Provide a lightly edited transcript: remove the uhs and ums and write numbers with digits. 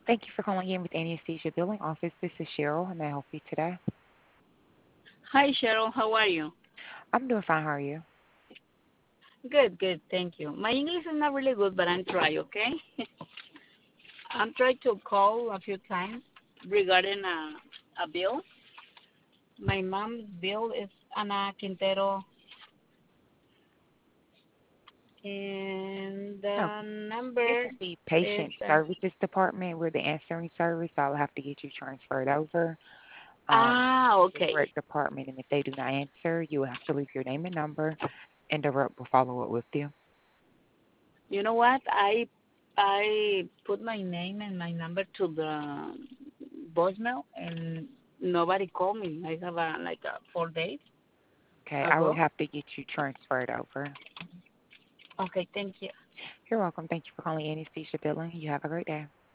Thank you for calling in with Anesthesia Billing Office. This is Cheryl. How may I help you today? Hi, Cheryl. How are you? I'm doing fine. How are you? Good, good. Thank you. My English is not really good, but I'm trying, okay? I'm trying to call a few times regarding a bill. My mom's bill is Ana Quintero, and No, the this number is the is, Patient Services Department. We're the answering service. So I'll have to get you transferred over to the okay. correct department. And if they do not answer, you will have to leave your name and number, and the rep will follow up with you. You know what? I put my name and my number to the voicemail, and nobody called me. I have like 4 days Okay, I will ago. have to get you transferred over. Okay, thank you. You're welcome. Thank you for calling Anesthesia Billing. You have a great day.